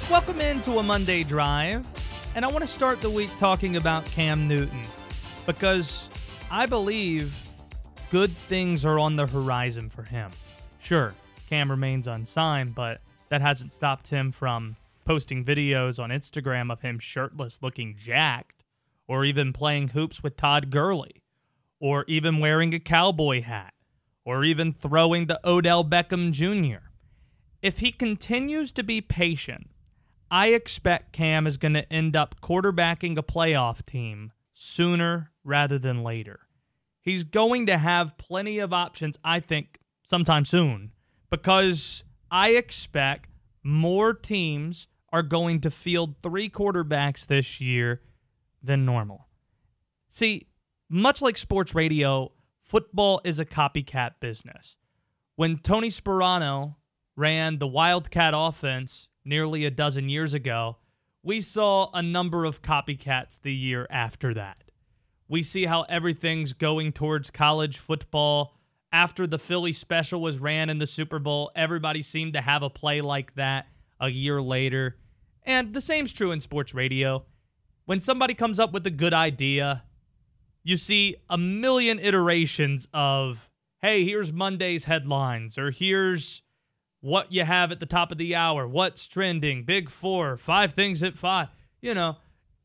Welcome into a Monday Drive, and I want to start the week talking about Cam Newton because I believe good things are on the horizon for him. Sure, Cam remains unsigned, but that hasn't stopped him from posting videos on Instagram of him shirtless looking jacked, or even playing hoops with Todd Gurley, or even wearing a cowboy hat, or even throwing the Odell Beckham Jr. If he continues to be patient, I expect Cam is going to end up quarterbacking a playoff team sooner rather than later. He's going to have plenty of options, I think, sometime soon, because I expect more teams are going to field 3 quarterbacks this year than normal. See, much like sports radio, football is a copycat business. When Tony Sparano ran the Wildcat offense nearly a dozen years ago, we saw a number of copycats the year after that. We see how everything's going towards college football. After the Philly special was ran in the Super Bowl, everybody seemed to have a play like that a year later. And the same's true in sports radio. When somebody comes up with a good idea, you see a million iterations of, hey, here's Monday's headlines, or here's what you have at the top of the hour, what's trending, Big Four, 5 things at 5. You know,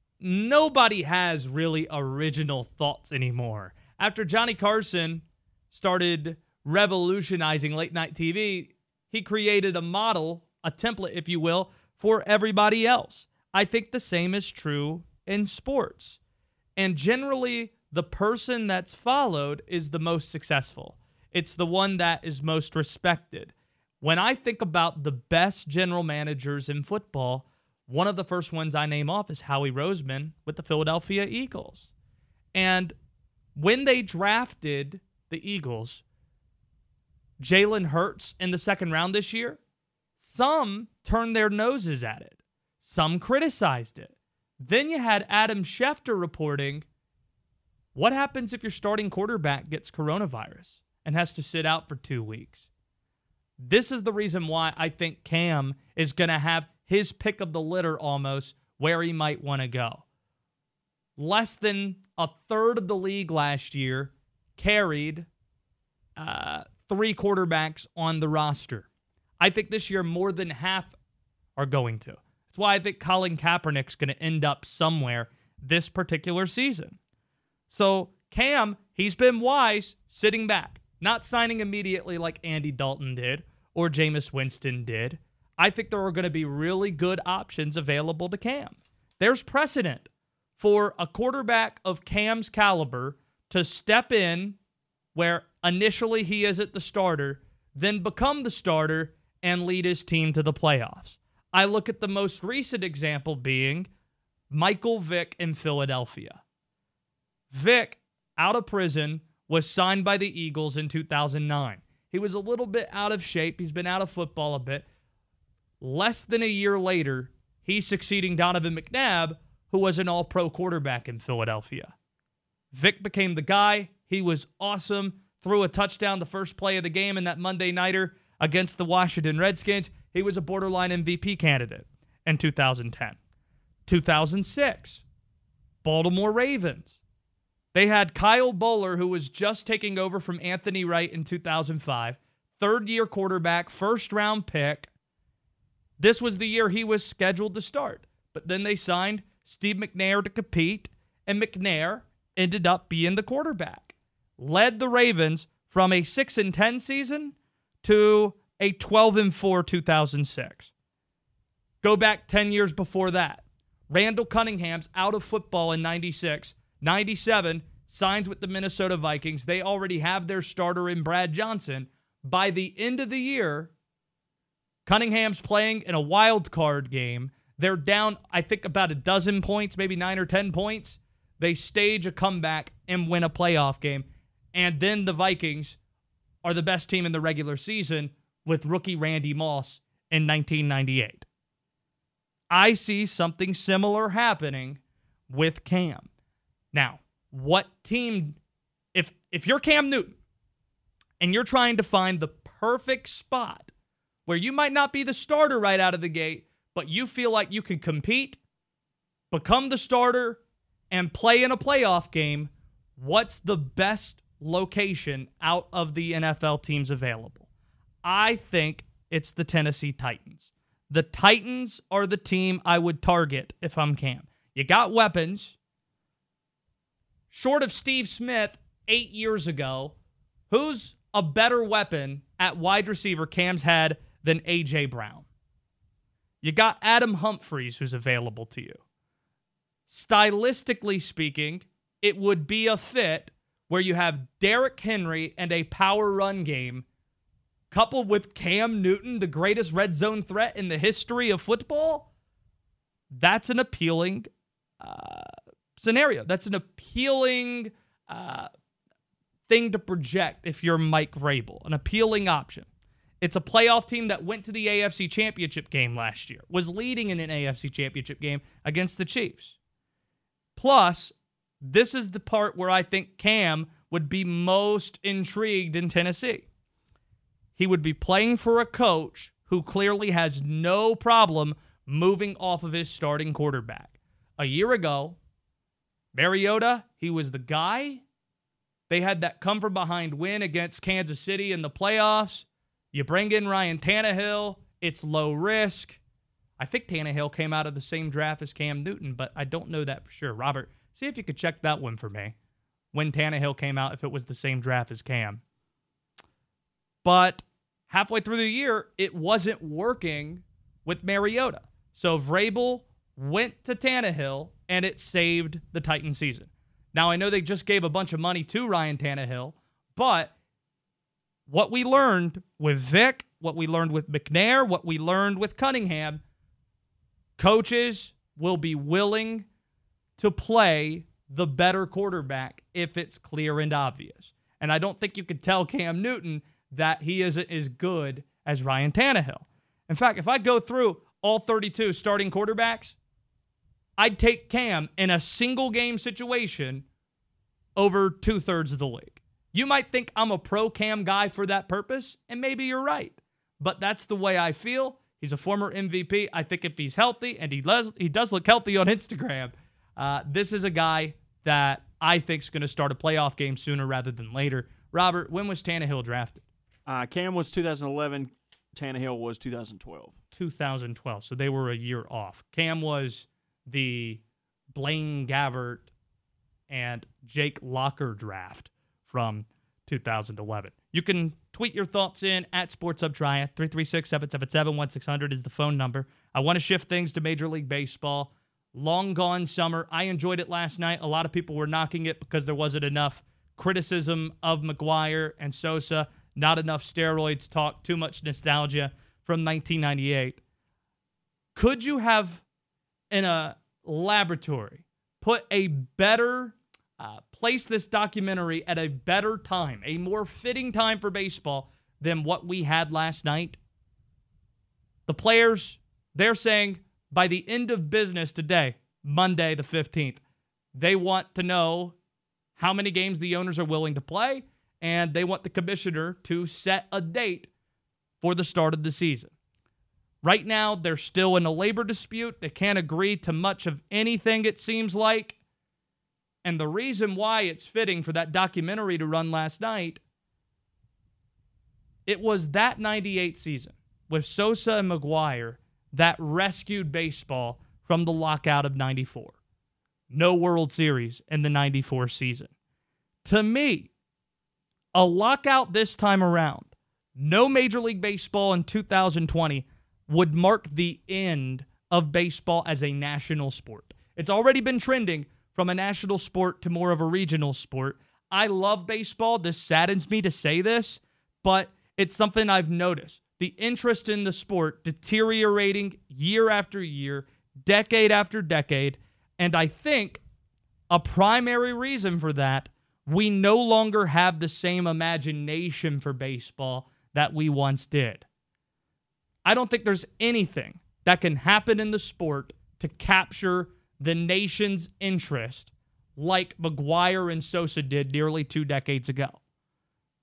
nobody has really original thoughts anymore. After Johnny Carson started revolutionizing late night TV, he created a model, a template, if you will, for everybody else. I think the same is true in sports. And generally, the person that's followed is the most successful. It's the one that is most respected. When I think about the best general managers in football, one of the first ones I name off is Howie Roseman with the Philadelphia Eagles. And when they drafted the Eagles, Jalen Hurts in the second round this year, some turned their noses at it. Some criticized it. Then you had Adam Schefter reporting, what happens if your starting quarterback gets coronavirus and has to sit out for 2 weeks? This is the reason why I think Cam is going to have his pick of the litter almost where he might want to go. Less than a third of the league last year carried 3 quarterbacks on the roster. I think this year more than half are going to. That's why I think Colin Kaepernick's going to end up somewhere this particular season. So Cam, he's been wise sitting back, not signing immediately like Andy Dalton did or Jameis Winston did. I think there are going to be really good options available to Cam. There's precedent for a quarterback of Cam's caliber to step in where initially he isn't the starter, then become the starter and lead his team to the playoffs. I look at the most recent example being Michael Vick in Philadelphia. Vick, out of prison, was signed by the Eagles in 2009. He was a little bit out of shape. He's been out of football a bit. Less than a year later, he's succeeding Donovan McNabb, who was an all-pro quarterback in Philadelphia. Vick became the guy. He was awesome. Threw a touchdown the first play of the game in that Monday Nighter against the Washington Redskins. He was a borderline MVP candidate in 2010. 2006, Baltimore Ravens. They had Kyle Bowler, who was just taking over from Anthony Wright in 2005. Third-year quarterback, first-round pick. This was the year he was scheduled to start. But then they signed Steve McNair to compete, and McNair ended up being the quarterback. Led the Ravens from a 6-10 season to a 12-4 2006. Go back 10 years before that. Randall Cunningham's out of football in 96. 97, signs with the Minnesota Vikings. They already have their starter in Brad Johnson. By the end of the year, Cunningham's playing in a wild card game. They're down, I think, about a dozen points, maybe 9 or 10 points. They stage a comeback and win a playoff game. And then the Vikings are the best team in the regular season with rookie Randy Moss in 1998. I see something similar happening with Cam. Now, what team, if you're Cam Newton and you're trying to find the perfect spot where you might not be the starter right out of the gate, but you feel like you can compete, become the starter, and play in a playoff game, what's the best location out of the NFL teams available? I think it's the Tennessee Titans. The Titans are the team I would target if I'm Cam. You got weapons. Short of Steve Smith 8 years ago, who's a better weapon at wide receiver Cam's had than A.J. Brown? You got Adam Humphries, who's available to you. Stylistically speaking, it would be a fit where you have Derrick Henry and a power run game coupled with Cam Newton, the greatest red zone threat in the history of football. That's an appealing scenario. That's an appealing thing to project if you're Mike Vrabel, an appealing option. It's a playoff team that went to the AFC Championship game last year, was leading in an AFC Championship game against the Chiefs. Plus, this is the part where I think Cam would be most intrigued in Tennessee. He would be playing for a coach who clearly has no problem moving off of his starting quarterback. A year ago, Mariota, he was the guy. They had that come-from-behind win against Kansas City in the playoffs. You bring in Ryan Tannehill. It's low risk. I think Tannehill came out of the same draft as Cam Newton, but I don't know that for sure. Robert, see if you could check that one for me. When Tannehill came out, if it was the same draft as Cam. But halfway through the year, it wasn't working with Mariota. So Vrabel went to Tannehill, and it saved the Titans season. Now, I know they just gave a bunch of money to Ryan Tannehill, but what we learned with Vic, what we learned with McNair, what we learned with Cunningham, coaches will be willing to play the better quarterback if it's clear and obvious. And I don't think you could tell Cam Newton that he isn't as good as Ryan Tannehill. In fact, if I go through all 32 starting quarterbacks, I'd take Cam in a single game situation over 2/3 of the league. You might think I'm a pro Cam guy for that purpose, and maybe you're right. But that's the way I feel. He's a former MVP. I think if he's healthy, and he does look healthy on Instagram, this is a guy that I think is going to start a playoff game sooner rather than later. Robert, when was Tannehill drafted? Cam was 2011. Tannehill was 2012. 2012. So they were a year off. Cam was the Blaine Gabbert and Jake Locker draft from 2011. You can tweet your thoughts in at SportsHubTriad. 336-777-1600 is the phone number. I want to shift things to Major League Baseball. Long gone summer. I enjoyed it last night. A lot of people were knocking it because there wasn't enough criticism of McGwire and Sosa. Not enough steroids talk. Too much nostalgia from 1998. Could you have, in a laboratory, put a better place this documentary at a better time, a more fitting time for baseball than what we had last night? The players, they're saying by the end of business today, Monday the 15th, they want to know how many games the owners are willing to play, and they want the commissioner to set a date for the start of the season. Right now, they're still in a labor dispute. They can't agree to much of anything, it seems like. And the reason why it's fitting for that documentary to run last night, it was that 98 season with Sosa and McGwire that rescued baseball from the lockout of 94. No World Series in the 94 season. To me, a lockout this time around, no Major League Baseball in 2020 would mark the end of baseball as a national sport. It's already been trending from a national sport to more of a regional sport. I love baseball. This saddens me to say this, but it's something I've noticed. The interest in the sport deteriorating year after year, decade after decade, and I think a primary reason for that, we no longer have the same imagination for baseball that we once did. I don't think there's anything that can happen in the sport to capture the nation's interest like McGwire and Sosa did nearly 2 decades ago.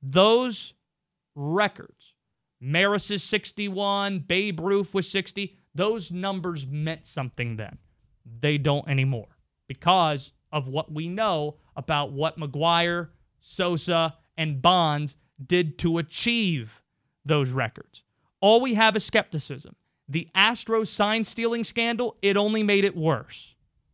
Those records, Maris is 61, Babe Ruth was 60, those numbers meant something then. They don't anymore because of what we know about what McGwire, Sosa, and Bonds did to achieve those records. All we have is skepticism. The Astros sign-stealing scandal, it only made it worse.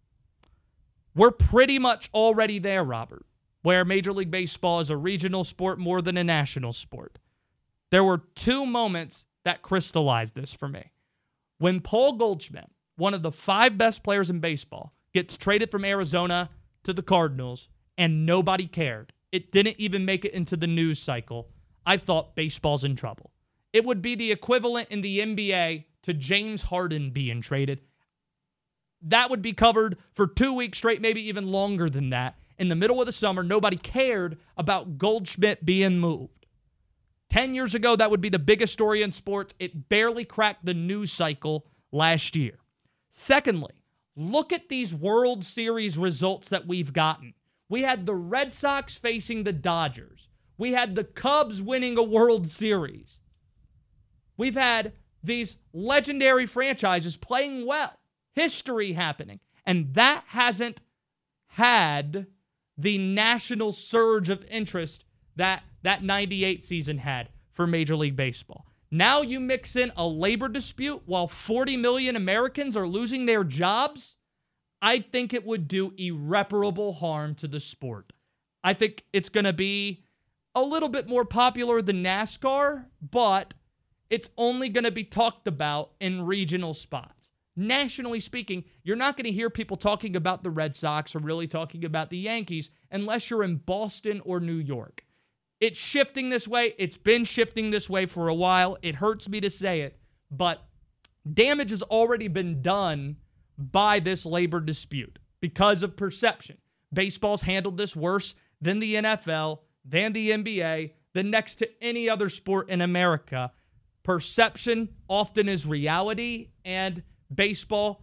We're pretty much already there, Robert, where Major League Baseball is a regional sport more than a national sport. There were two moments that crystallized this for me. When Paul Goldschmidt, one of the 5 best players in baseball, gets traded from Arizona to the Cardinals, and nobody cared. It didn't even make it into the news cycle. I thought baseball's in trouble. It would be the equivalent in the NBA to James Harden being traded. That would be covered for 2 weeks straight, maybe even longer than that. In the middle of the summer, nobody cared about Goldschmidt being moved. 10 years ago, that would be the biggest story in sports. It barely cracked the news cycle last year. Secondly, look at these World Series results that we've gotten. We had the Red Sox facing the Dodgers. We had the Cubs winning a World Series. We've had these legendary franchises playing well. History happening. And that hasn't had the national surge of interest that 98 season had for Major League Baseball. Now you mix in a labor dispute while 40 million Americans are losing their jobs. I think it would do irreparable harm to the sport. I think it's going to be a little bit more popular than NASCAR, but it's only going to be talked about in regional spots. Nationally speaking, you're not going to hear people talking about the Red Sox or really talking about the Yankees unless you're in Boston or New York. It's shifting this way. It's been shifting this way for a while. It hurts me to say it, but damage has already been done by this labor dispute because of perception. Baseball's handled this worse than the NFL, than the NBA, than next to any other sport in America. Perception often is reality, and baseball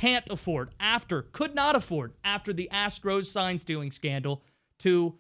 could not afford, after the Astros sign-stealing scandal, to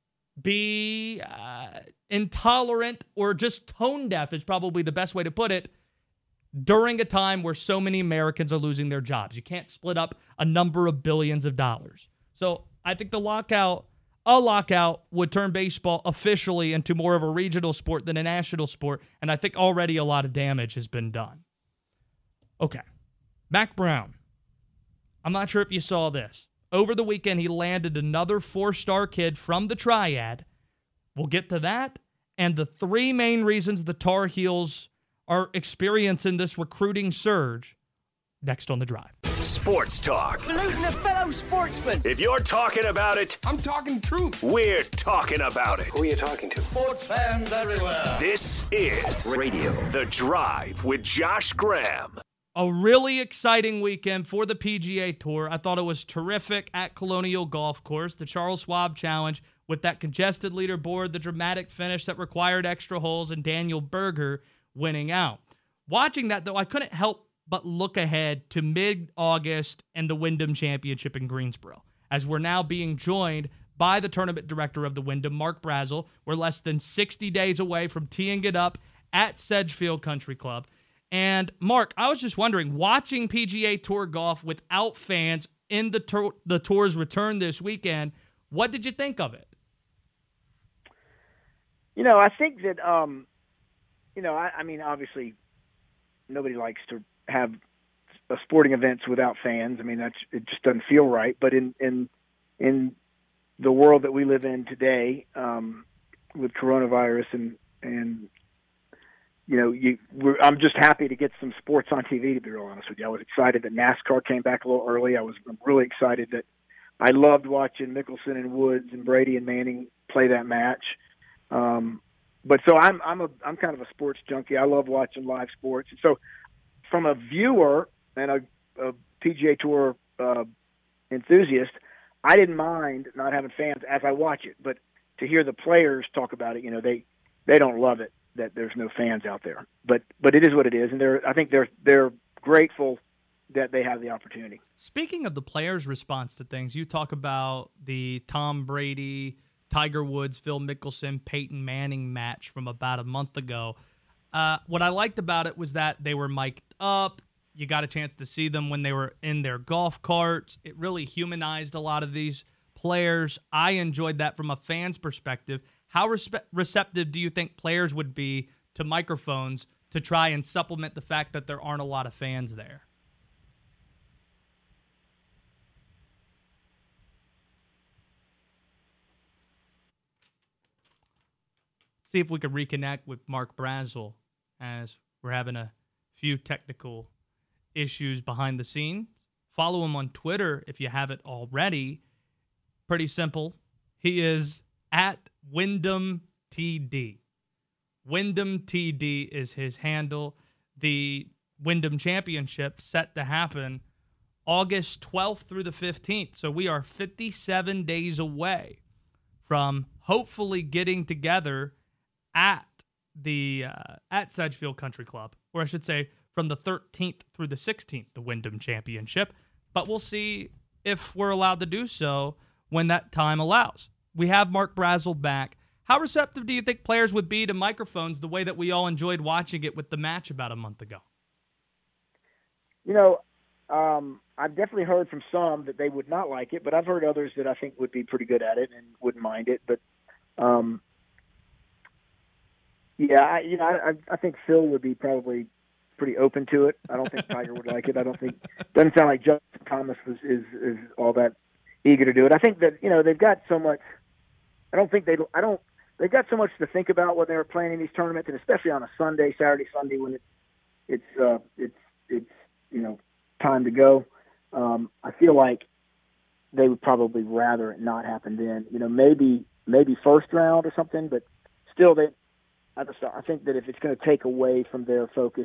be intolerant or just tone-deaf is probably the best way to put it, during a time where so many Americans are losing their jobs. You can't split up a number of billions of dollars. So I think a lockout would turn baseball officially into more of a regional sport than a national sport, and I think already a lot of damage has been done. Okay, Mac Brown. I'm not sure if you saw this. Over the weekend, he landed another 4-star kid from the Triad. We'll get to that and the 3 main reasons the Tar Heels are experiencing this recruiting surge next on The Drive. Sports Talk. Saluting a fellow sportsman. If you're talking about it, I'm talking truth. we're talking about it. Who are you talking to? Sports fans everywhere. This is Radio. The Drive with Josh Graham. A really exciting weekend for the PGA Tour. I thought it was terrific at Colonial Golf Course, the Charles Schwab Challenge, with that congested leaderboard, the dramatic finish that required extra holes, and Daniel Berger winning out. Watching that, though, I couldn't help but look ahead to mid-August and the Wyndham Championship in Greensboro, as we're now being joined by the tournament director of the Wyndham, Mark Brazel. We're less than 60 days away from teeing it up at Sedgefield Country Club. And, Mark, I was just wondering, watching PGA Tour golf without fans in the tour's return this weekend, what did you think of it? You know, I think that, I mean, obviously, nobody likes to have sporting events without fans. I mean, it just doesn't feel right. But in the world that we live in today, with coronavirus and I'm just happy to get some sports on TV, to be real honest with you. I was excited that NASCAR came back a little early. I'm really excited that I loved watching Mickelson and Woods and Brady and Manning play that match. But so I'm kind of a sports junkie. I love watching live sports. And so from a viewer and a PGA Tour enthusiast, I didn't mind not having fans as I watch it. But to hear the players talk about it, they don't love it that there's no fans out there. But it is what it is, and I think they're grateful that they have the opportunity. Speaking of the players' response to things, you talk about the Tom Brady, Tiger Woods, Phil Mickelson, Peyton Manning match from about a month ago. What I liked about it was that they were mic'd up. You got a chance to see them when they were in their golf carts. It really humanized a lot of these players. I enjoyed that from a fan's perspective. How receptive do you think players would be to microphones to try and supplement the fact that there aren't a lot of fans there? See if we can reconnect with Mark Brazel as we're having a few technical issues behind the scenes. Follow him on Twitter if you haven't already. Pretty simple. He is at Wyndham TD. Wyndham TD is his handle. The Wyndham Championship set to happen August 12th through the 15th. So we are 57 days away from hopefully getting together at the at Sedgefield Country Club, or I should say from the 13th through the 16th, the Wyndham Championship. But we'll see if we're allowed to do so when that time allows. We have Mark Brazel back. How receptive do you think players would be to microphones the way that we all enjoyed watching it with the match about a month ago? You know, I've definitely heard from some that they would not like it, but I've heard others that I think would be pretty good at it and wouldn't mind it. But yeah, I think Phil would be probably pretty open to it. I don't think Tiger would like it. Doesn't sound like Justin Thomas is all that eager to do it. I think that, they've got so much. They've got so much to think about when they're playing in these tournaments, and especially on a Saturday, Sunday when it's time to go. I feel like they would probably rather it not happen then. Maybe first round or something, but still I think that if it's going to take away from their focus,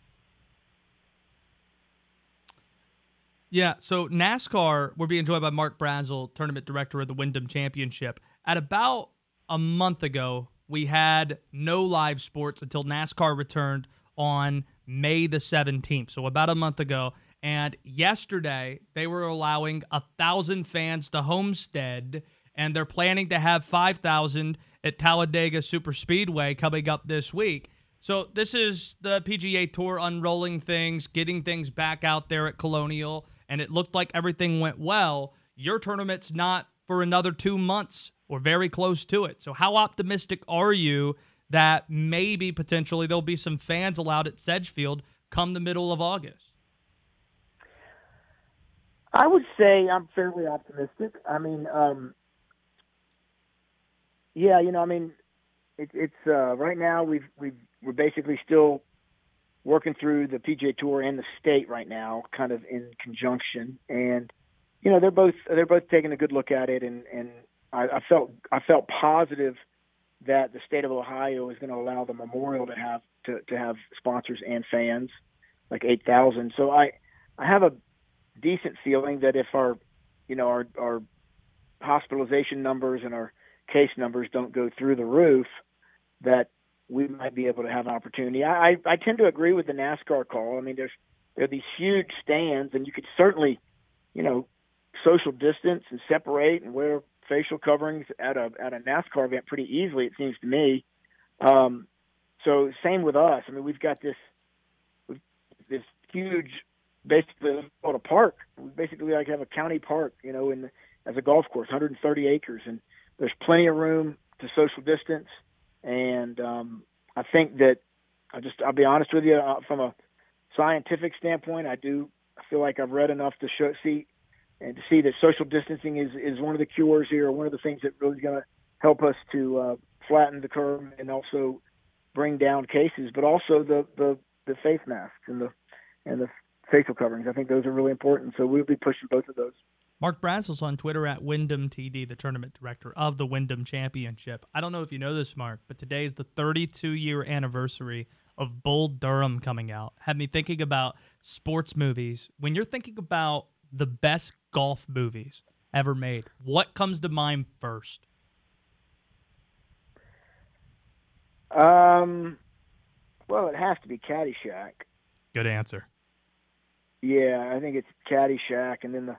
Yeah, so NASCAR, we're being joined by Mark Brazel, tournament director of the Wyndham Championship. At about a month ago, we had no live sports until NASCAR returned on May the 17th, so about a month ago. And yesterday, they were allowing 1,000 fans to Homestead, and they're planning to have 5,000 at Talladega Superspeedway coming up this week. So this is the PGA Tour unrolling things, getting things back out there at Colonial, and it looked like everything went well. Your tournament's not for another 2 months or very close to it. So how optimistic are you that maybe potentially there'll be some fans allowed at Sedgefield come the middle of August? I would say I'm fairly optimistic. I mean, it's right now we're basically still working through the PGA Tour and the state right now, kind of in conjunction, and they're both taking a good look at it, and I felt positive that the state of Ohio is going to allow the Memorial to have sponsors and fans, like 8,000. So I have a decent feeling that if our hospitalization numbers and our case numbers don't go through the roof, that we might be able to have an opportunity. I tend to agree with the NASCAR call. I mean, there are these huge stands, and you could certainly, social distance and separate and wear facial coverings at a NASCAR event pretty easily, it seems to me. So same with us. I mean, we've got this huge, basically called a park. We basically like have a county park, as a golf course, 130 acres, and there's plenty of room to social distance. And I think that I'll be honest with you, from a scientific standpoint, I feel like I've read enough to see that social distancing is one of the cures here, one of the things that really is going to help us to flatten the curve and also bring down cases, but also the face masks and the facial coverings. I think those are really important. So we'll be pushing both of those. Mark Brazel's on Twitter at Wyndham TD, the tournament director of the Wyndham Championship. I don't know if you know this, Mark, but today is the 32-year anniversary of Bull Durham coming out. Had me thinking about sports movies. When you're thinking about the best golf movies ever made, what comes to mind first? Well, it has to be Caddyshack. Good answer. Yeah, I think it's Caddyshack, and then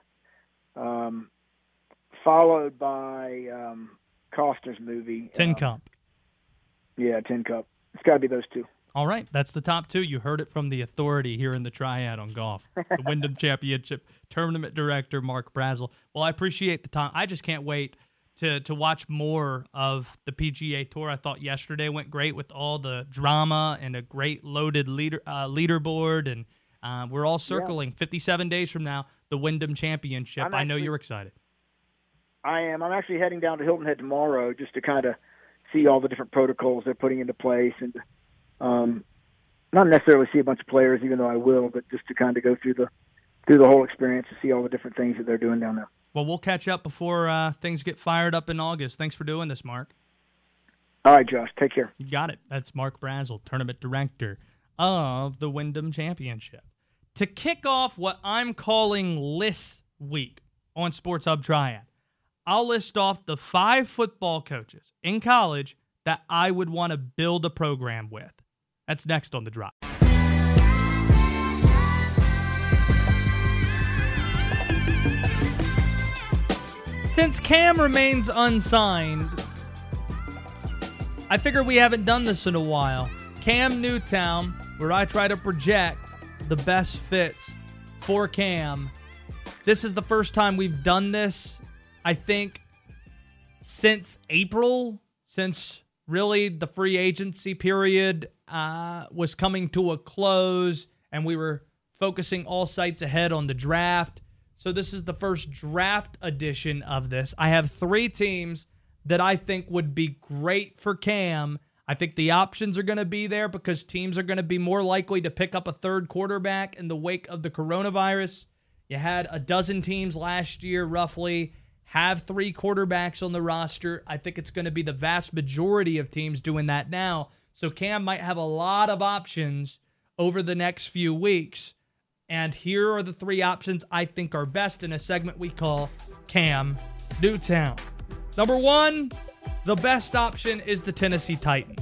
followed by Costner's movie. Tin Cup. Yeah, Tin Cup. It's got to be those two. All right, that's the top two. You heard it from the authority here in the Triad on golf. The Wyndham Championship Tournament Director, Mark Brazel. Well, I appreciate the time. I just can't wait to watch more of the PGA Tour. I thought yesterday went great with all the drama and a great loaded leaderboard, and we're all circling 57 days from now, the Wyndham Championship. I know you're excited. I am. I'm actually heading down to Hilton Head tomorrow just to kind of see all the different protocols they're putting into place, and not necessarily see a bunch of players, even though I will, but just to kind of go through the whole experience to see all the different things that they're doing down there. Well, we'll catch up before things get fired up in August. Thanks for doing this, Mark. All right, Josh. Take care. You got it. That's Mark Brazel, Tournament Director of the Wyndham Championship. To kick off what I'm calling List Week on Sports Hub Triad, I'll list off the 5 football coaches in college that I would want to build a program with. That's next on The Drive. Since Cam remains unsigned, I figure we haven't done this in a while. Cam Newtown, where I try to project the best fits for Cam. This is the first time we've done this, I think, since April, since really the free agency period was coming to a close and we were focusing all sights ahead on the draft. So this is the first draft edition of this. I have 3 teams that I think would be great for Cam. I think the options are going to be there because teams are going to be more likely to pick up a third quarterback in the wake of the coronavirus. You had a dozen teams last year, roughly, have 3 quarterbacks on the roster. I think it's going to be the vast majority of teams doing that now. So Cam might have a lot of options over the next few weeks. And here are the 3 options I think are best in a segment we call Cam Newtown. Number 1, the best option is the Tennessee Titans.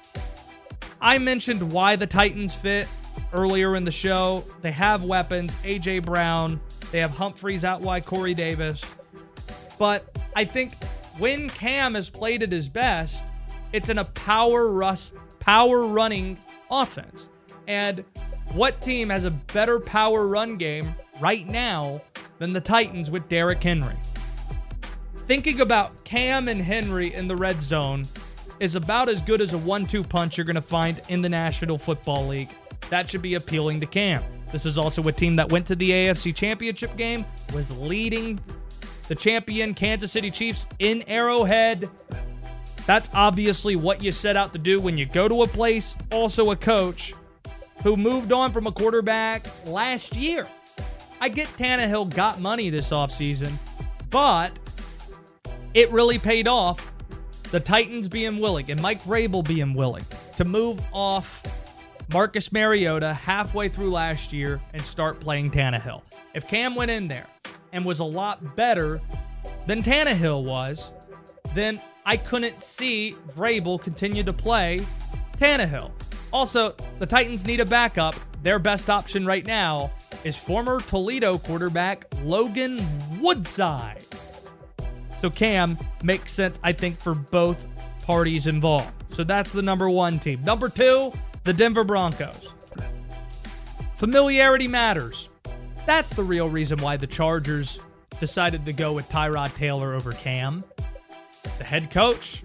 I mentioned why the Titans fit earlier in the show. They have weapons, A.J. Brown. They have Humphreys out wide, Corey Davis. But I think when Cam has played at his best, it's in a power running offense. And what team has a better power run game right now than the Titans with Derrick Henry? Thinking about Cam and Henry in the red zone is about as good as a 1-2 punch you're going to find in the National Football League. That should be appealing to Cam. This is also a team that went to the AFC Championship game, was leading the champion Kansas City Chiefs in Arrowhead. That's obviously what you set out to do when you go to a place. Also a coach who moved on from a quarterback last year. I get Tannehill got money this offseason, but it really paid off. The Titans being willing and Mike Vrabel being willing to move off Marcus Mariota halfway through last year and start playing Tannehill. If Cam went in there and was a lot better than Tannehill was, then I couldn't see Vrabel continue to play Tannehill. Also, the Titans need a backup. Their best option right now is former Toledo quarterback Logan Woodside. So Cam makes sense, I think, for both parties involved. So that's the number 1 team. Number 2, the Denver Broncos. Familiarity matters. That's the real reason why the Chargers decided to go with Tyrod Taylor over Cam. The head coach,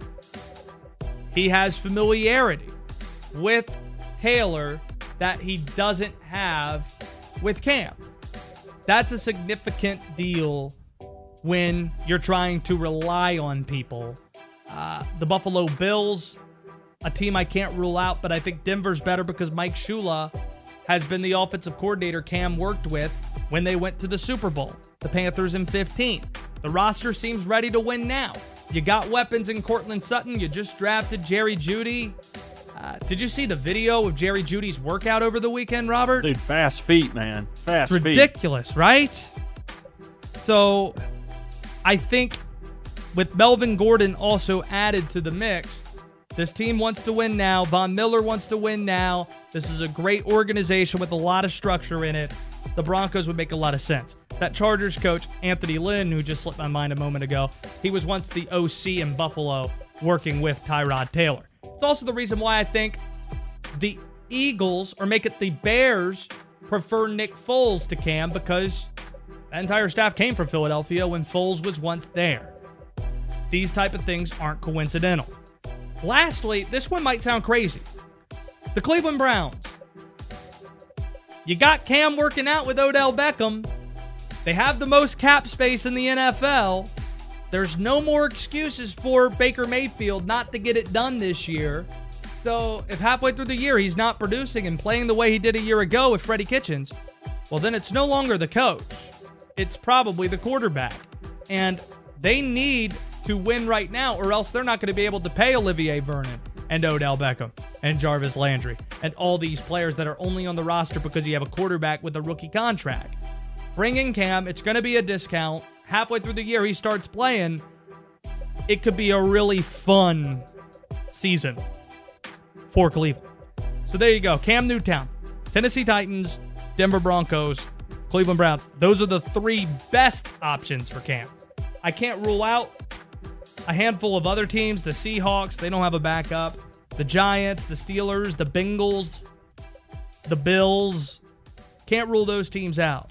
he has familiarity with Taylor that he doesn't have with Cam. That's a significant deal when you're trying to rely on people. The Buffalo Bills, a team I can't rule out, but I think Denver's better because Mike Shula has been the offensive coordinator Cam worked with when they went to the Super Bowl. The Panthers in 15. The roster seems ready to win now. You got weapons in Cortland Sutton. You just drafted Jerry Jeudy. Did you see the video of Jerry Judy's workout over the weekend, Robert? Dude, fast feet, man. Fast feet. It's ridiculous, right? So I think with Melvin Gordon also added to the mix, this team wants to win now. Von Miller wants to win now. This is a great organization with a lot of structure in it. The Broncos would make a lot of sense. That Chargers coach, Anthony Lynn, who just slipped my mind a moment ago, he was once the OC in Buffalo working with Tyrod Taylor. It's also the reason why I think the Eagles or make it the Bears prefer Nick Foles to Cam because the entire staff came from Philadelphia when Foles was once there. These type of things aren't coincidental. Lastly, this one might sound crazy. The Cleveland Browns. You got Cam working out with Odell Beckham. They have the most cap space in the NFL. There's no more excuses for Baker Mayfield not to get it done this year. So if halfway through the year he's not producing and playing the way he did a year ago with Freddie Kitchens, well, then it's no longer the coach. It's probably the quarterback. And they need to win right now, or else they're not going to be able to pay Olivier Vernon and Odell Beckham and Jarvis Landry and all these players that are only on the roster because you have a quarterback with a rookie contract. Bring in Cam. It's going to be a discount. Halfway through the year, he starts playing. It could be a really fun season for Cleveland. So there you go. Cam Newtown, Tennessee Titans, Denver Broncos, Cleveland Browns. Those are the three best options for Cam. I can't rule out a handful of other teams. The Seahawks, they don't have a backup. The Giants, the Steelers, the Bengals, the Bills. Can't rule those teams out.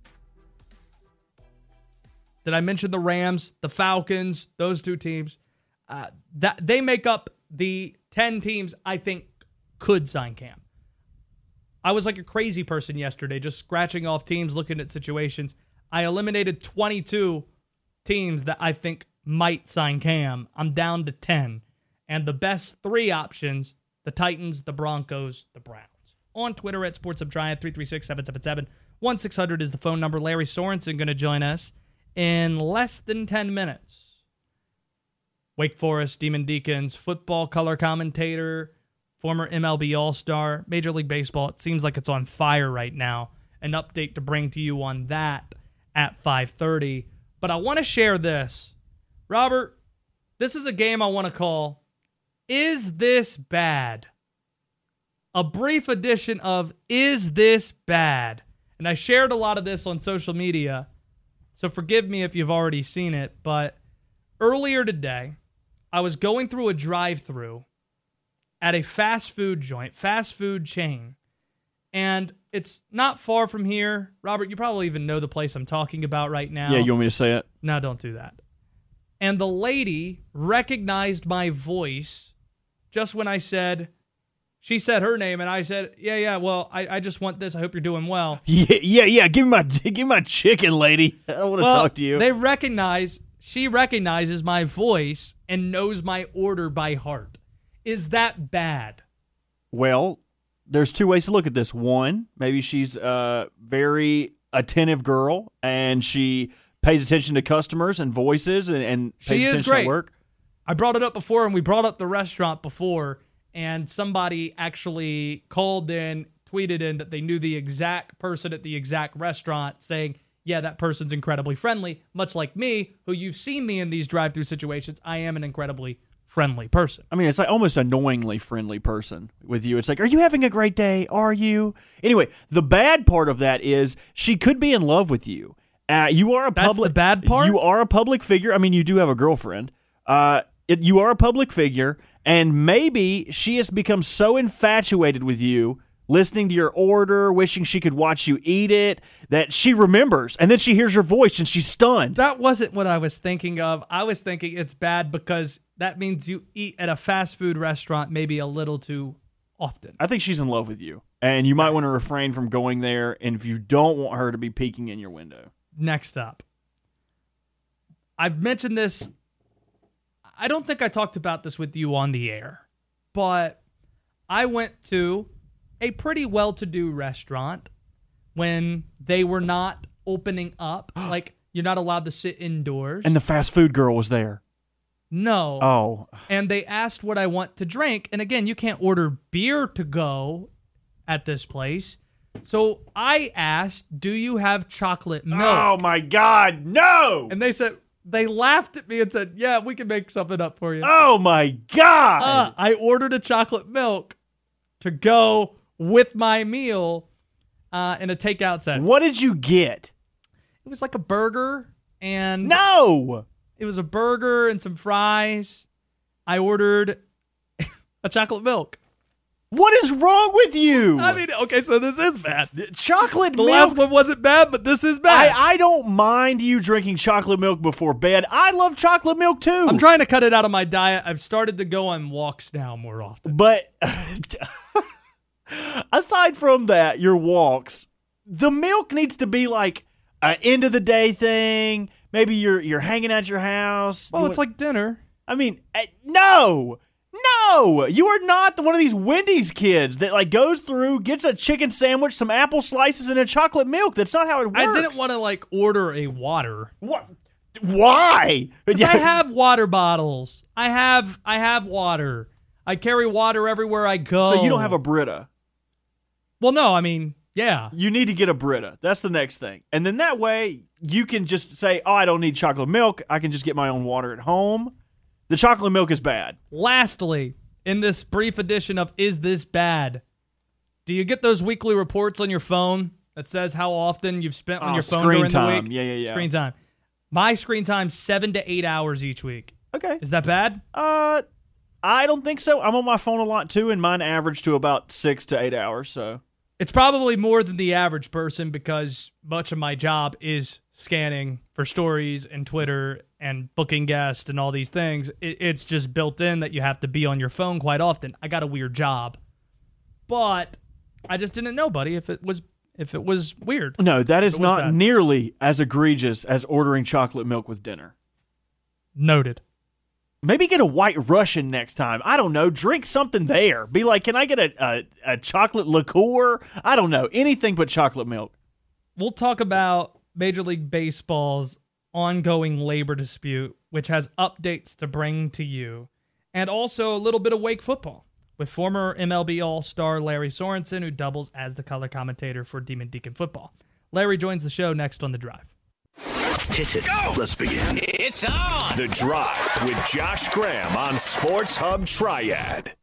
Did I mention the Rams, the Falcons, those two teams? That they make up the 10 teams I think could sign Cam. I was like a crazy person yesterday, just scratching off teams, looking at situations. I eliminated 22 teams that I think might sign Cam. I'm down to 10. And the best three options, the Titans, the Broncos, the Browns. On Twitter at SportsUpGiant, 336-777-1600 is the phone number. Larry Sorensen going to join us in less than 10 minutes. Wake Forest, Demon Deacons, football color commentator, former MLB All-Star, Major League Baseball. It seems like it's on fire right now. An update to bring to you on that at 5:30. But I want to share this. Robert, this is a game I want to call, Is This Bad? A brief edition of Is This Bad? And I shared a lot of this on social media, so forgive me if you've already seen it, but earlier today, I was going through a drive-thru at a fast food joint, fast food chain, and it's not far from here. Robert, you probably even know the place I'm talking about right now. Yeah, you want me to say it? No, don't do that. And the lady recognized my voice just when I said, she said her name, and I said, yeah, well, I just want this. I hope you're doing well. Yeah. Give me my chicken, lady. I don't want to talk to you. She recognizes my voice and knows my order by heart. Is that bad? Well, there's two ways to look at this. One, maybe she's a very attentive girl, and she pays attention to customers and voices and pays she is attention great. to work. I brought it up before, and we brought up the restaurant before, and somebody actually called in, tweeted in that they knew the exact person at the exact restaurant saying, yeah, that person's incredibly friendly, much like me, who you've seen me in these drive-through situations. I am an incredibly friendly person. I mean, it's like almost annoyingly friendly person with you. It's like, are you having a great day? Are you? Anyway, the bad part of that is she could be in love with you. You are a That's the bad part? You are a public figure. I mean, you do have a girlfriend. You are a public figure, and maybe she has become so infatuated with you, listening to your order, wishing she could watch you eat it, that she remembers, and then she hears your voice, and she's stunned. That wasn't what I was thinking of. I was thinking it's bad because that means you eat at a fast food restaurant maybe a little too often. I think she's in love with you, and you might want to refrain from going there, and if you don't want her to be peeking in your window. Next up, I've mentioned this. I don't think I talked about this with you on the air, but I went to a pretty well-to-do restaurant when they were not opening up. Like, you're not allowed to sit indoors. And the fast food girl was there. No. Oh. And they asked what I want to drink. And again, you can't order beer to go at this place. So I asked, do you have chocolate milk? Oh, my God, no! And they laughed at me and said, yeah, we can make something up for you. Oh, my God! I ordered a chocolate milk to go with my meal in a takeout set. What did you get? It was like a burger and... No! It was a burger and some fries. I ordered a chocolate milk. What is wrong with you? I mean, okay, so this is bad. Chocolate The milk. last one wasn't bad, but this is bad. I don't mind you drinking chocolate milk before bed. I love chocolate milk too. I'm trying to cut it out of my diet. I've started to go on walks now more often. But aside from that, your walks, the milk needs to be like an end of the day thing. Maybe you're hanging at your house. Well, it's like dinner. I mean, no, you are not one of these Wendy's kids that like goes through, gets a chicken sandwich, some apple slices, and a chocolate milk. That's not how it works. I didn't want to like order a water. What? Why? 'Cause I have water bottles. I have water. I carry water everywhere I go. So you don't have a Brita. Well, no, I mean, yeah. You need to get a Brita. That's the next thing. And then that way you can just say, oh, I don't need chocolate milk. I can just get my own water at home. The chocolate milk is bad. Lastly, in this brief edition of Is This Bad, do you get those weekly reports on your phone that says how often you've spent on your phone screen during time. the week? Yeah. Screen time. My screen time, 7 to 8 hours each week. Okay. Is that bad? I don't think so. I'm on my phone a lot too, and mine average to about 6 to 8 hours. So It's probably more than the average person because much of my job is scanning for stories and Twitter and booking guests and all these things. It's just built in that you have to be on your phone quite often. I got a weird job, but I just didn't know, buddy, if it was weird. no, that is not bad. nearly as egregious as ordering chocolate milk with dinner. Noted. Maybe get a White Russian next time. I don't know. Drink something there. Be like, can I get a chocolate liqueur? I don't know. Anything but chocolate milk. We'll talk about Major League Baseball's ongoing labor dispute, which has updates to bring to you, and also a little bit of Wake football with former MLB All-Star Larry Sorensen, who doubles as the color commentator for Demon Deacon football. Larry joins the show next on The Drive. Hit it. Go. Let's begin. It's on. The Drive with Josh Graham on Sports Hub Triad.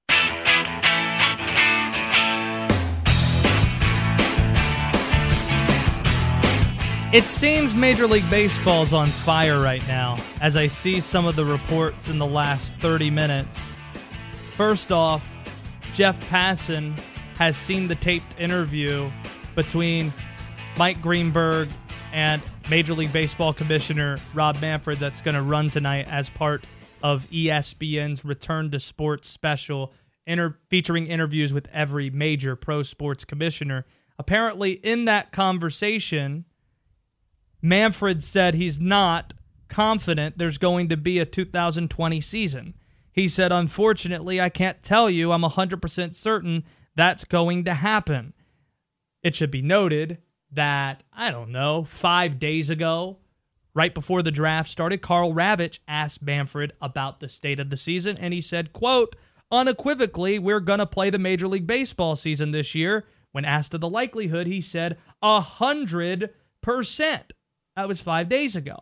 It seems Major League Baseball's on fire right now, as I see some of the reports in the last 30 minutes. First off, Jeff Passan has seen the taped interview between Mike Greenberg and Major League Baseball Commissioner Rob Manfred that's going to run tonight as part of ESPN's Return to Sports special, featuring interviews with every major pro sports commissioner. Apparently, in that conversation, Manfred said he's not confident there's going to be a 2020 season. He said, unfortunately, I can't tell you I'm 100% certain that's going to happen. It should be noted that, 5 days ago, right before the draft started, Carl Ravitch asked Manfred about the state of the season, and he said, quote, unequivocally, we're going to play the Major League Baseball season this year. When asked of the likelihood, he said 100%. That was 5 days ago.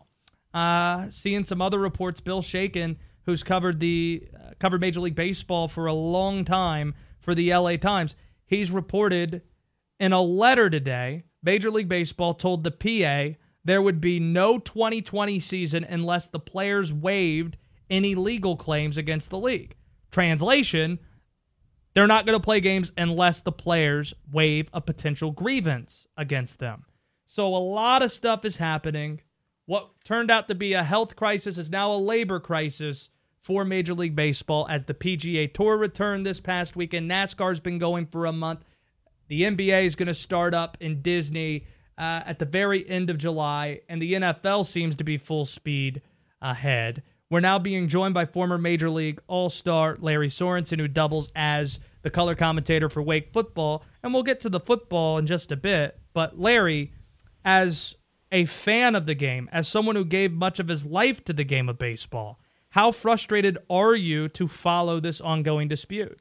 Seeing some other reports, Bill Shaken, who's covered Major League Baseball for a long time for the LA Times, he's reported in a letter today, Major League Baseball told the PA there would be no 2020 season unless the players waived any legal claims against the league. Translation, they're not going to play games unless the players waive a potential grievance against them. So a lot of stuff is happening. What turned out to be a health crisis is now a labor crisis for Major League Baseball as the PGA Tour returned this past weekend. NASCAR's been going for a month. The NBA is going to start up in Disney at the very end of July, and the NFL seems to be full speed ahead. We're now being joined by former Major League All-Star Larry Sorensen, who doubles as the color commentator for Wake football, and we'll get to the football in just a bit. But Larry, as a fan of the game, as someone who gave much of his life to the game of baseball, how frustrated are you to follow this ongoing dispute?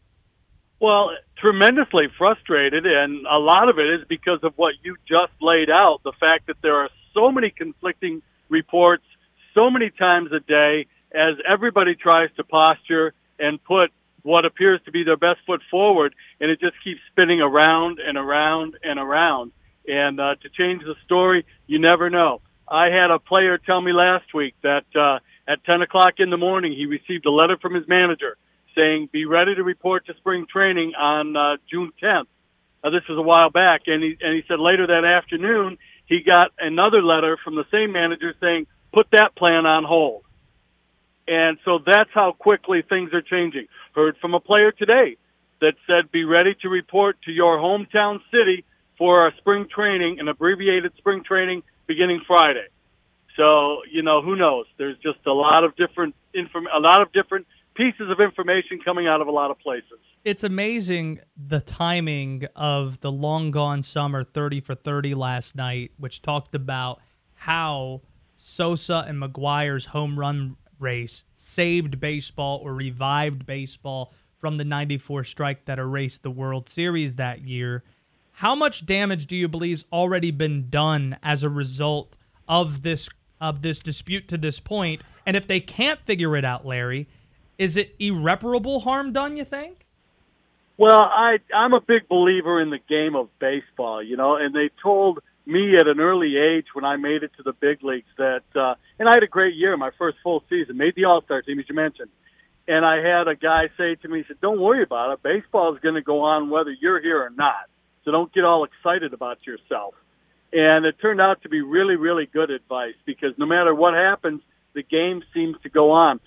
Well, tremendously frustrated, and a lot of it is because of what you just laid out, the fact that there are so many conflicting reports so many times a day as everybody tries to posture and put what appears to be their best foot forward, and it just keeps spinning around and around and around. And to change the story, you never know. I had a player tell me last week that at 10 o'clock in the morning he received a letter from his manager saying, be ready to report to spring training on June 10th. This was a while back, and he said later that afternoon he got another letter from the same manager saying, put that plan on hold. And so that's how quickly things are changing. Heard from a player today that said, be ready to report to your hometown city for a spring training, an abbreviated spring training beginning Friday. So, who knows? There's just a lot of different pieces of information coming out of a lot of places. It's amazing the timing of the long gone summer 30 for 30 last night, which talked about how Sosa and McGwire's home run race saved baseball or revived baseball from the 94 strike that erased the World Series that year. How much damage do you believe's already been done as a result of this dispute to this point? And if they can't figure it out, Larry, is it irreparable harm done, you think? Well, I'm a big believer in the game of baseball, and they told me at an early age when I made it to the big leagues that, and I had a great year, my first full season, made the All-Star team, as you mentioned. And I had a guy say to me, he said, don't worry about it. Baseball is going to go on whether you're here or not. So don't get all excited about yourself. And it turned out to be really, really good advice because no matter what happens, the game seems to go on.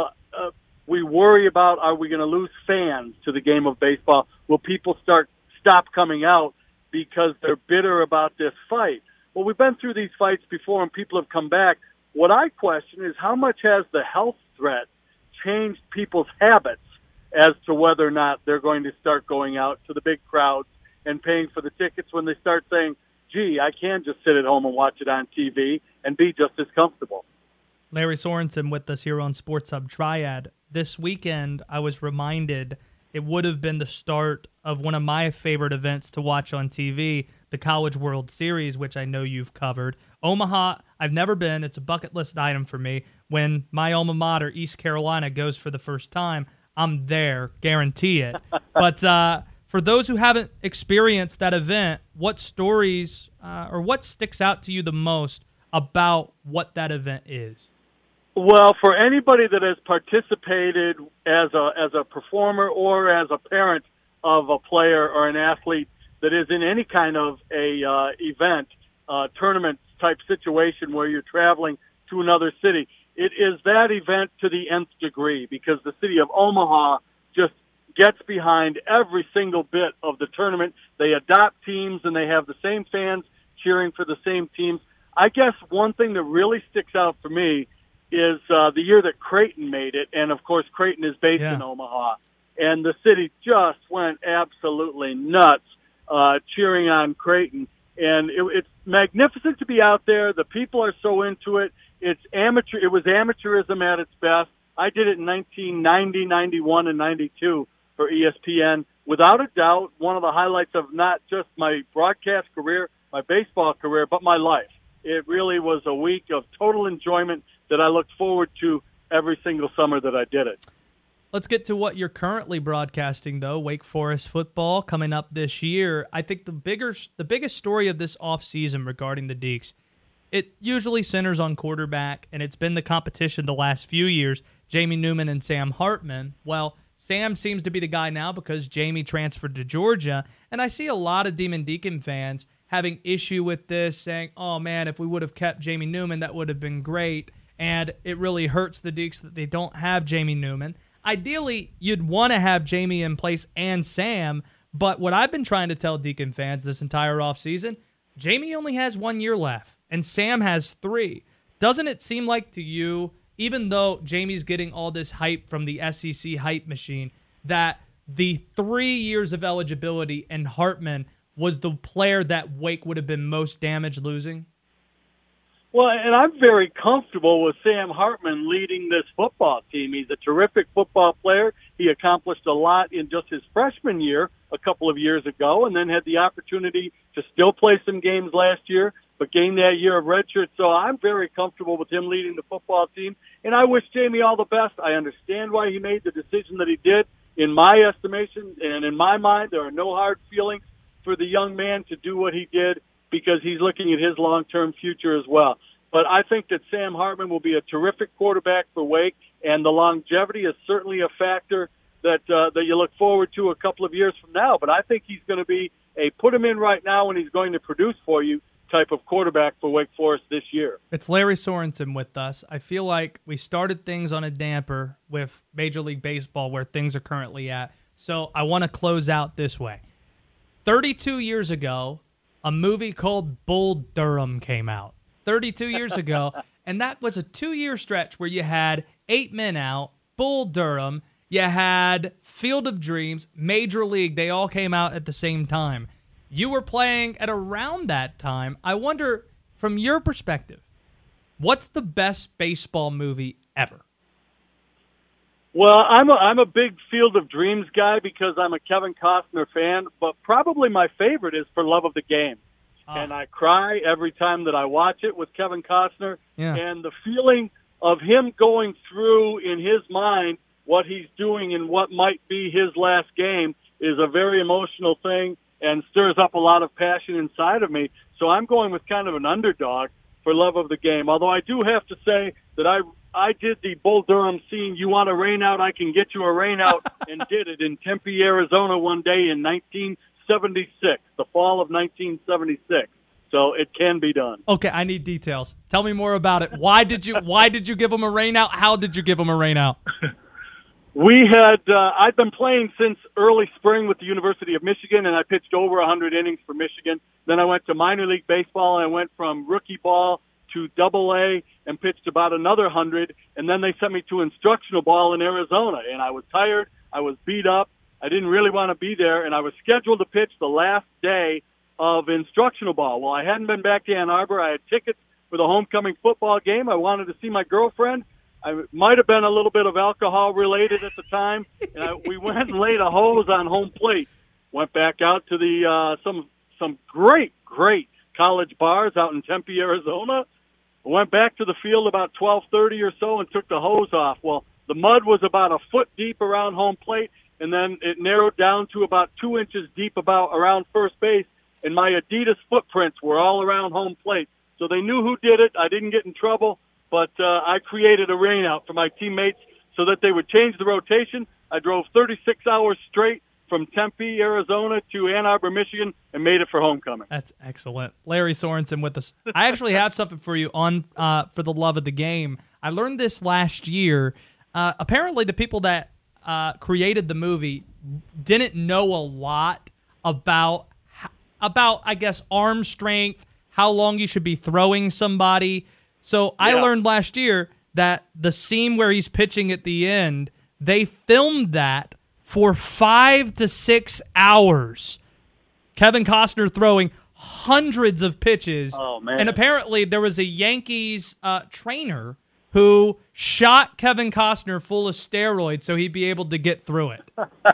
We worry about, are we going to lose fans to the game of baseball? Will people stop coming out because they're bitter about this fight? Well, we've been through these fights before and people have come back. What I question is how much has the health threat changed people's habits as to whether or not they're going to start going out to the big crowds and paying for the tickets when they start saying, gee, I can just sit at home and watch it on TV and be just as comfortable. Larry Sorensen with us here on Sports Hub Triad. This weekend, I was reminded it would have been the start of one of my favorite events to watch on TV, the College World Series, which I know you've covered. Omaha, I've never been. It's a bucket list item for me. When my alma mater, East Carolina, goes for the first time, I'm there, guarantee it. But for those who haven't experienced that event, what stories or what sticks out to you the most about what that event is? Well, for anybody that has participated as a performer or as a parent of a player or an athlete that is in any kind of a event, tournament type situation where you're traveling to another city, it is that event to the nth degree because the city of Omaha just gets behind every single bit of the tournament. They adopt teams and they have the same fans cheering for the same teams. I guess one thing that really sticks out for me is the year that Creighton made it, and of course Creighton is based in Omaha, and the city just went absolutely nuts cheering on Creighton, and it's magnificent to be out there. The people are so into it. It's amateur. It was amateurism at its best. I did it in 1990, 91, and 92 for ESPN. Without a doubt, one of the highlights of not just my broadcast career, my baseball career, but my life. It really was a week of total enjoyment that I looked forward to every single summer that I did it. Let's get to what you're currently broadcasting, though. Wake Forest football coming up this year. I think the biggest story of this offseason regarding the Deacs, it usually centers on quarterback, and it's been the competition the last few years, Jamie Newman and Sam Hartman. Well, Sam seems to be the guy now because Jamie transferred to Georgia, and I see a lot of Demon Deacon fans having issue with this, saying, oh, man, if we would have kept Jamie Newman, that would have been great, and it really hurts the Deacs that they don't have Jamie Newman. Ideally, you'd want to have Jamie in place and Sam, but what I've been trying to tell Deacon fans this entire offseason, Jamie only has 1 year left, and Sam has 3. Doesn't it seem like to you, even though Jamie's getting all this hype from the SEC hype machine, that the 3 years of eligibility and Hartman was the player that Wake would have been most damaged losing? Well, and I'm very comfortable with Sam Hartman leading this football team. He's a terrific football player. He accomplished a lot in just his freshman year a couple of years ago and then had the opportunity to still play some games last year, but gained that year of redshirt. So I'm very comfortable with him leading the football team, and I wish Jamie all the best. I understand why he made the decision that he did. In my estimation and in my mind, there are no hard feelings for the young man to do what he did because he's looking at his long-term future as well. But I think that Sam Hartman will be a terrific quarterback for Wake, and the longevity is certainly a factor. that you look forward to a couple of years from now. But I think he's going to be a put him in right now and he's going to produce for you type of quarterback for Wake Forest this year. It's Larry Sorensen with us. I feel like we started things on a damper with Major League Baseball where things are currently at. So I want to close out this way. 32 years ago, a movie called Bull Durham came out. 32 years ago, and that was a 2-year stretch where you had 8 Men Out, Bull Durham, you had Field of Dreams, Major League. They all came out at the same time. You were playing at around that time. I wonder, from your perspective, what's the best baseball movie ever? Well, I'm a big Field of Dreams guy because I'm a Kevin Costner fan, but probably my favorite is For Love of the Game. And I cry every time that I watch it with Kevin Costner. Yeah. And the feeling of him going through in his mind what he's doing and what might be his last game is a very emotional thing and stirs up a lot of passion inside of me. So I'm going with kind of an underdog For Love of the Game. Although I do have to say that I did the Bull Durham scene, you want a rain out, I can get you a rain out, and did it in Tempe, Arizona one day in 1976, the fall of 1976. So it can be done. Okay, I need details. Tell me more about it. Why did you give him a rain out? How did you give him a rain out? I'd been playing since early spring with the University of Michigan, and I pitched over 100 innings for Michigan. Then I went to minor league baseball, and I went from rookie ball to Double-A and pitched about another 100, and then they sent me to instructional ball in Arizona, and I was tired. I was beat up. I didn't really want to be there, and I was scheduled to pitch the last day of instructional ball. Well, I hadn't been back to Ann Arbor. I had tickets for the homecoming football game. I wanted to see my girlfriend. I might have been a little bit of alcohol related at the time, and we went and laid a hose on home plate. Went back out to the some great college bars out in Tempe, Arizona. Went back to the field about 12:30 or so and took the hose off. Well, the mud was about a foot deep around home plate, and then it narrowed down to about 2 inches deep around first base, and my Adidas footprints were all around home plate. So they knew who did it. I didn't get in trouble. But I created a rainout for my teammates so that they would change the rotation. I drove 36 hours straight from Tempe, Arizona to Ann Arbor, Michigan, and made it for homecoming. That's excellent. Larry Sorensen with us. I actually have something for you on For the Love of the Game. I learned this last year. Apparently, the people that created the movie didn't know a lot about, I guess, arm strength, how long you should be throwing somebody. So I learned last year that the scene where he's pitching at the end, they filmed that for 5 to 6 hours. Kevin Costner throwing hundreds of pitches. Oh, man. And apparently there was a Yankees trainer who shot Kevin Costner full of steroids so he'd be able to get through it.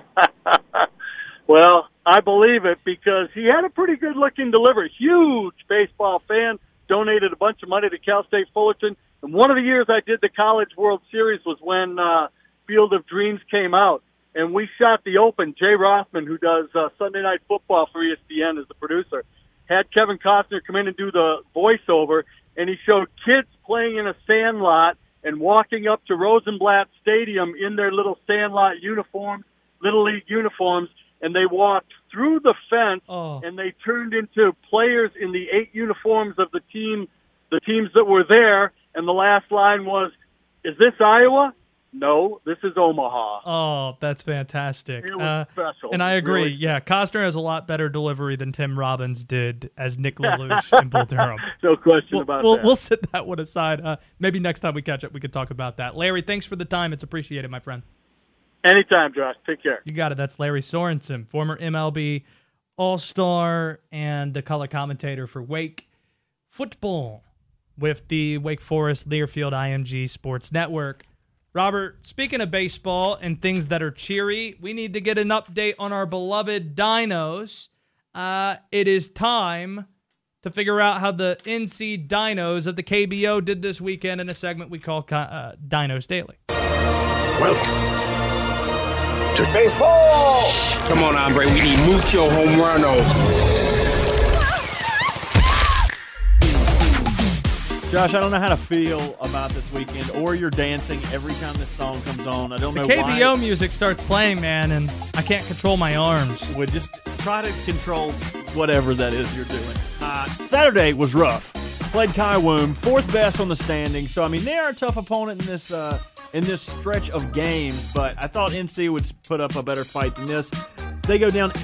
Well, I believe it because he had a pretty good-looking delivery. Huge baseball fan. Donated a bunch of money to Cal State Fullerton. And one of the years I did the College World Series was when Field of Dreams came out. And we shot the open. Jay Rothman, who does Sunday Night Football for ESPN, is the producer, had Kevin Costner come in and do the voiceover. And he showed kids playing in a sandlot and walking up to Rosenblatt Stadium in their little sandlot uniforms, Little League uniforms. And they walked through the fence, and they turned into players in the 8 uniforms of the teams that were there. And the last line was, "Is this Iowa? No, this is Omaha." Oh, that's fantastic. It was special. And I agree. Really. Yeah, Costner has a lot better delivery than Tim Robbins did as Nick LaLoosh in Bull Durham. No question about that. We'll set that one aside. Maybe next time we catch up, we could talk about that. Larry, thanks for the time. It's appreciated, my friend. Anytime, Josh. Take care. You got it. That's Larry Sorensen, former MLB All-Star and the color commentator for Wake Football with the Wake Forest Learfield IMG Sports Network. Robert, speaking of baseball and things that are cheery, we need to get an update on our beloved Dinos. It is time to figure out how the NC Dinos of the KBO did this weekend in a segment we call Dinos Daily. Welcome to baseball. Come on, hombre. We need mucho home runos. Josh, I don't know how to feel about this weekend, or you're dancing every time this song comes on. I don't The know KBO why. music starts playing, man, and I can't control my arms. Would just try to control whatever that is you're doing. Saturday was rough. Played Kaiwoom, fourth best on the standing. So I mean, they are a tough opponent in this stretch of games. But I thought NC would put up a better fight than this. They go down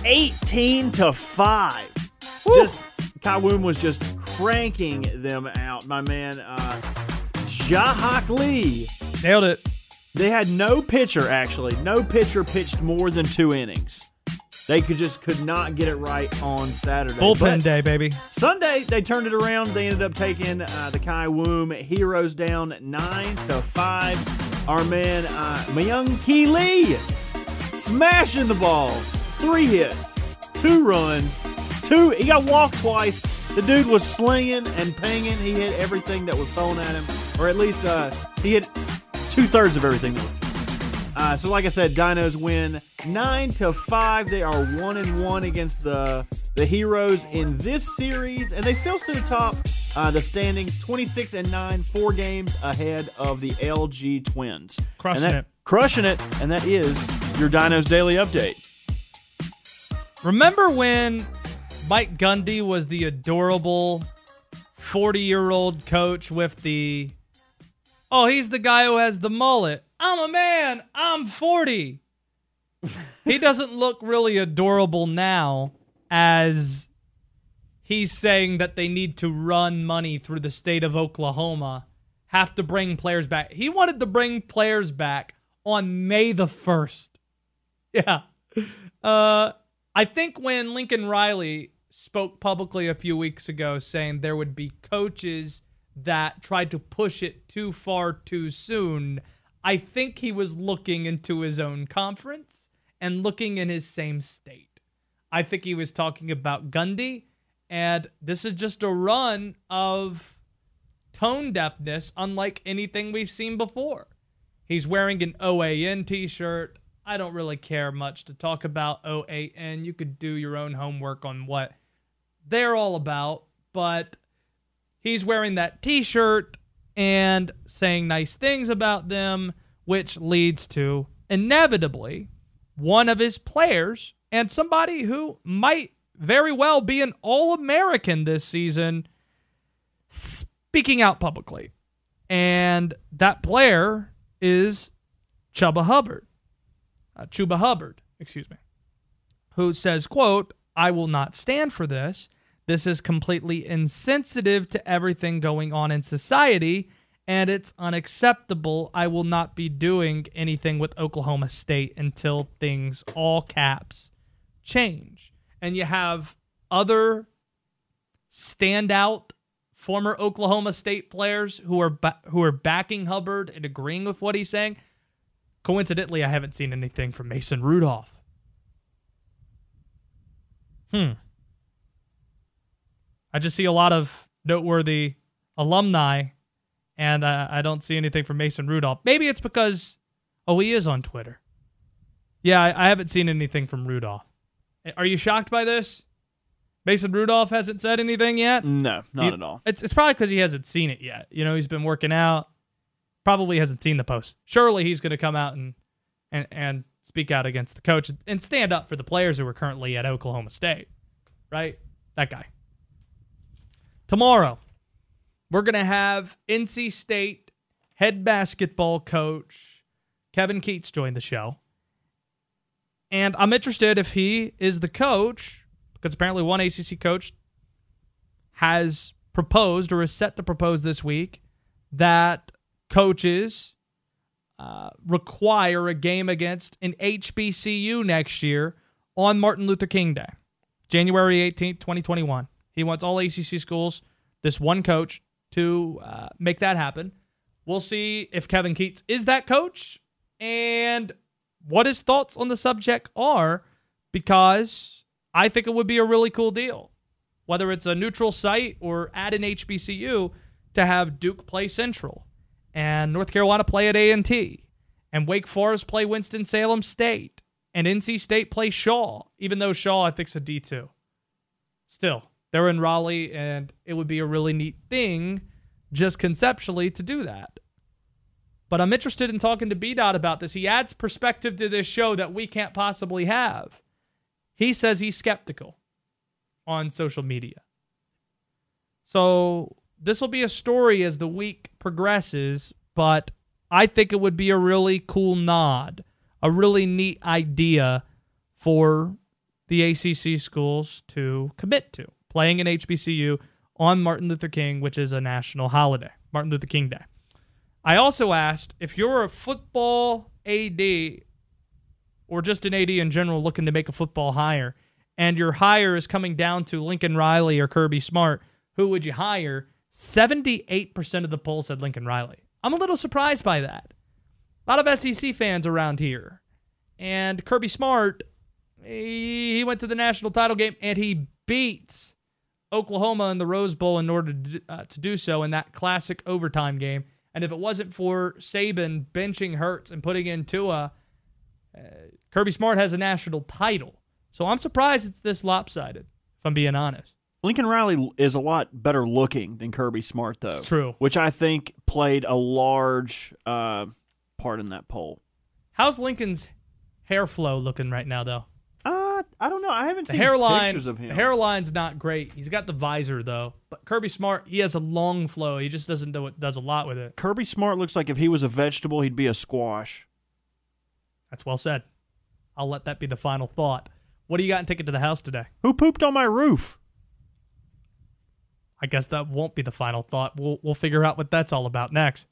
18-5. Just Kaiwoom was just cranking them out. My man, Jahak Lee. Nailed it. They had no pitcher, actually. No pitcher pitched more than 2 innings. They could not get it right on Saturday. Bullpen But day, baby. Sunday, they turned it around. They ended up taking the Kaiwoom Heroes down 9-5. Our man, Myung Ki Lee, smashing the ball. 3 hits, 2 runs, he got walked twice. The dude was slinging and pinging. He hit everything that was thrown at him, or at least he hit 2/3 of everything that was. So like I said, Dinos win 9-5. They are 1-1 against the Heroes in this series, and they still stood atop the standings, 26-9, 4 games ahead of the LG Twins. Crushing it, and that is your Dinos Daily Update. Remember when Mike Gundy was the adorable 40-year-old coach with the, he's the guy who has the mullet. I'm a man. I'm 40. He doesn't look really adorable now, as he's saying that they need to run money through the state of Oklahoma, have to bring players back. He wanted to bring players back on May the 1st. Yeah. I think when Lincoln Riley spoke publicly a few weeks ago saying there would be coaches that tried to push it too far too soon, I think he was looking into his own conference and looking in his same state. I think he was talking about Gundy, and this is just a run of tone deafness unlike anything we've seen before. He's wearing an OAN t-shirt. I don't really care much to talk about OAN. You could do your own homework on what they're all about, but he's wearing that t-shirt and saying nice things about them, which leads to, inevitably, one of his players and somebody who might very well be an All-American this season speaking out publicly. And that player is Chuba Hubbard, who says, quote, "I will not stand for this. This is completely insensitive to everything going on in society, and it's unacceptable. I will not be doing anything with Oklahoma State until things, all caps, change." And you have other standout former Oklahoma State players who are backing Hubbard and agreeing with what he's saying. Coincidentally, I haven't seen anything from Mason Rudolph. I just see a lot of noteworthy alumni, and I don't see anything from Mason Rudolph. Maybe it's because, he is on Twitter. Yeah, I haven't seen anything from Rudolph. Are you shocked by this? Mason Rudolph hasn't said anything yet? No, not at all. It's probably because he hasn't seen it yet. He's been working out. Probably hasn't seen the post. Surely he's going to come out and speak out against the coach and stand up for the players who are currently at Oklahoma State. Right? That guy. Tomorrow, we're going to have NC State head basketball coach Kevin Keatts join the show. And I'm interested if he is the coach, because apparently one ACC coach has proposed or is set to propose this week that coaches require a game against an HBCU next year on Martin Luther King Day, January 18th, 2021. He wants all ACC schools, this one coach, to make that happen. We'll see if Kevin Keatts is that coach and what his thoughts on the subject are, because I think it would be a really cool deal, whether it's a neutral site or at an HBCU, to have Duke play Central and North Carolina play at A&T and Wake Forest play Winston-Salem State and NC State play Shaw, even though Shaw, I think, is a D2. Still, they're in Raleigh, and it would be a really neat thing just conceptually to do that. But I'm interested in talking to B-Dot about this. He adds perspective to this show that we can't possibly have. He says he's skeptical on social media. So this will be a story as the week progresses, but I think it would be a really cool nod, a really neat idea for the ACC schools to commit to, playing an HBCU on Martin Luther King, which is a national holiday, Martin Luther King Day. I also asked, if you're a football AD or just an AD in general looking to make a football hire, and your hire is coming down to Lincoln Riley or Kirby Smart, who would you hire? 78% of the poll said Lincoln Riley. I'm a little surprised by that. A lot of SEC fans around here. And Kirby Smart, he went to the national title game and he beat Oklahoma in the Rose Bowl in order to do so in that classic overtime game. And if it wasn't for Saban benching Hurts and putting in Tua, Kirby Smart has a national title. So I'm surprised it's this lopsided, if I'm being honest. Lincoln Riley is a lot better looking than Kirby Smart, though. It's true. Which I think played a large part in that poll. How's Lincoln's hair flow looking right now, though? I don't know. I haven't The seen hairline, pictures of him. The hairline's not great. He's got the visor, though. But Kirby Smart, he has a long flow. He just does a lot with it. Kirby Smart looks like if he was a vegetable, he'd be a squash. That's well said. I'll let that be the final thought. What do you got in Ticket to the House today? Who pooped on my roof? I guess that won't be the final thought. We'll figure out what that's all about next.